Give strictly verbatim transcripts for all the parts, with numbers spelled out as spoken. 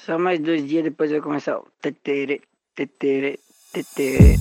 Só mais dois dias depois vai começar o tetere, tetere, tetere.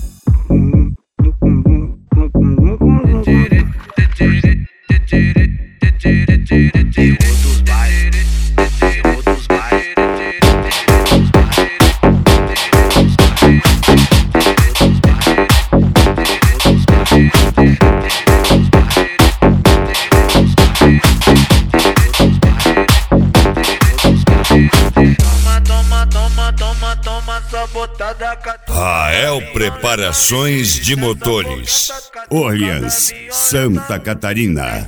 Rael Preparações de Motores, Orleans, Santa Catarina.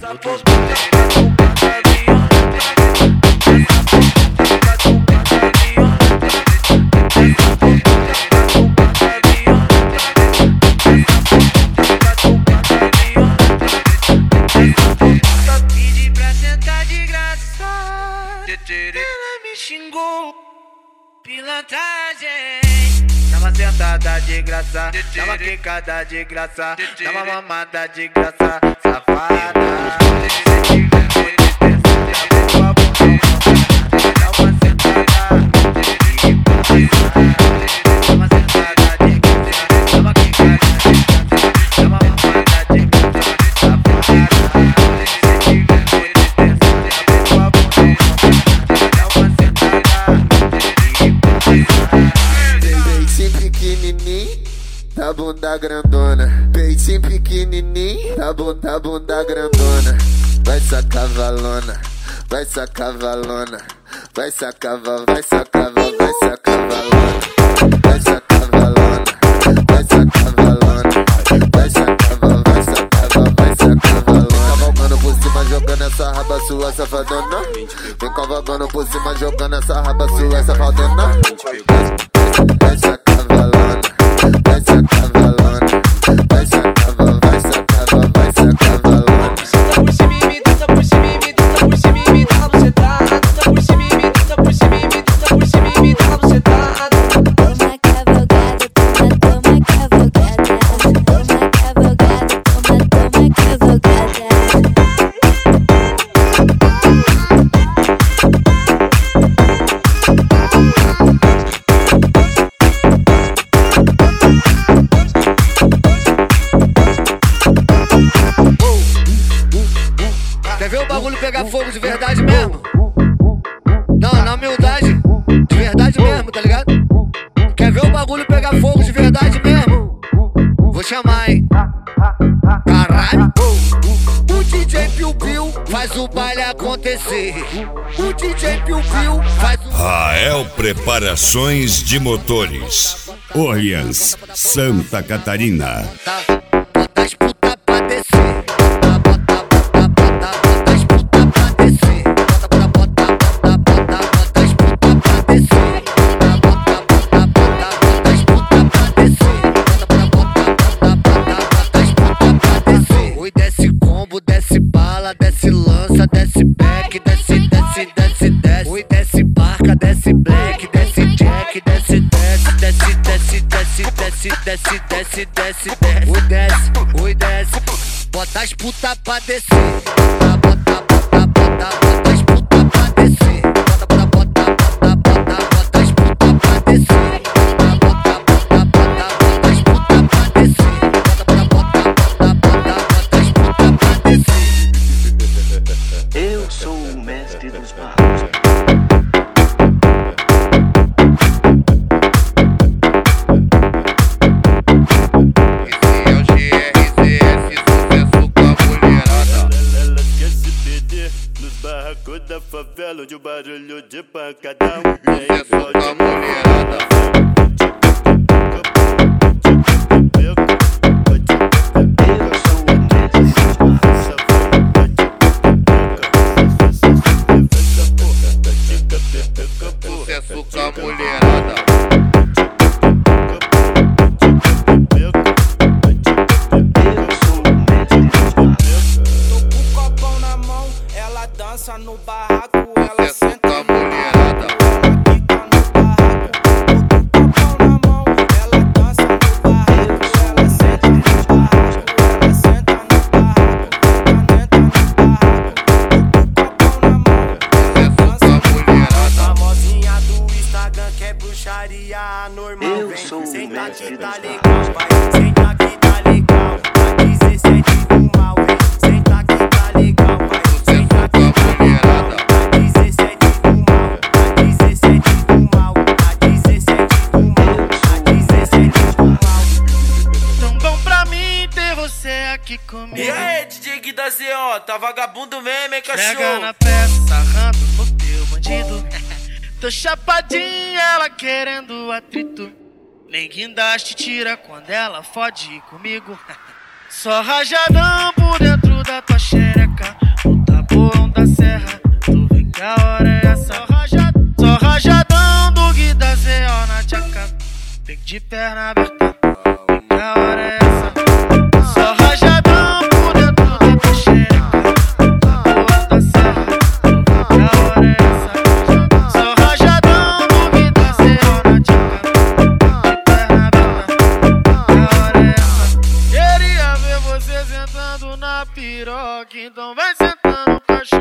Pedi pra sentar de graça, ela me xingou, pilantragem. Dá uma sentada de graça, dá uma quicada de graça, dá uma mamada de graça, safada. Da bunda grandona, peitinho pequenininho, da bunda, bunda grandona. Vai sacar valona, vai sacar valona, vai sacar, vai sacar, vai sacar valona, vai sacar valona, vai sacar valona, vai sacar, vai sacar, vai sacar valona. Vem cavalgando por cima, jogando essa raba sua safadona. Vem cavalgando por cima, jogando essa raba sua safadona. Vai sacar valona, vai sacar valona, vai sacar, vai sacar, vai sacar valona. Senta por cima e me tenta por cima e me tenta por cima e me dá você tá. Tenta por cima e me tenta por cima e me tenta por cima e me dá você tá. Toma cavalgada, toma, toma cavalgada. Toma cavalgada, toma, toma cavalgada. Quer ver o bagulho pegar fogo de verdade mesmo? Não, na humildade, de verdade mesmo, tá ligado? Quer ver o bagulho pegar fogo de verdade mesmo? Vou chamar, hein? Caralho! O D J Piu Piu faz o baile acontecer. O D J Piu Piu faz o... Rael Preparações de Motores, Orleans, Santa Catarina. Tá, bota as puta pra descer. Bota, bota, bota, bota, bota as puta pra descer. Bota, bota, bota, bota, bota as puta pra descer. Bota, bota, bota, bota as puta pra descer. Bota, bota, bota, bota as puta pra descer. Oi, desce combo, desce bala, desce lança, desce back, desce, desce, desce, desce. Oi, desce barca, desce black, desce jack, desce, desce, desce, desce, desce, desce, desce, desce, desce, desce. Oi, desce, oi, desce. Bota as puta pra descer. Bota, bota, bota, bota, bota as puta pra descer. Bota, bota, bota, bota, bota, bota as puta pra descer. Bota, bota, bota, bota, bota as puta pra descer. Bota, bota, bota, bota, bota as puta pra descer. Eu sou o mestre dos magos. Esse é o G R Z S, sucesso com a mulherada. Ela quer se perder nos barracos da favela, onde o barulho de pancadão é Sucesso com a mulherada. Sucesso com a mulherada. Tô com o copão na mão, ela dança no barraco, ela Sucesso senta com a mulherada. ela quica no barraco. Tô com o copão na mão, ela dança no barraco, ela senta no barraco, ela senta no barraco, caneta no barraco. Tô com o copão na mão, ela dança no barraco. Famosinha do Instagram. putaria normal. Eu vem, sou o senta mestre que tá dos legal, vai, senta que tá legal. A dezessete do mal, vem, senta que tá legal, vai, senta que tá legal. A dezessete do mal, a dezessete do mal, a dezessete do mal, a dezessete do mal. Tão bom pra mim ter você aqui comigo. E aí, D J Gui da Z O, tá vagabundo mesmo, hein, Pega cachorro? na peça, sarrando no teu bandido. Tô chapadinha, ela querendo atrito. Nem guindaste tira quando ela fode comigo. Só rajadão por dentro da tua xereca. No tabuão da serra, tu vê que a hora é essa. Só rajadão, só rajadão do Gui da Z O na tchaca. Vem de perna aberta, vê que a hora é essa. Só rajadão por dentro da tua xereca. No tabuão da serra, tu vê que a hora é essa. Só rajadão do Gui da Z O na tchaca. De perna aberta, que a hora é essa. Queria ver você sentando na piroca, então vai sentando no cachorro.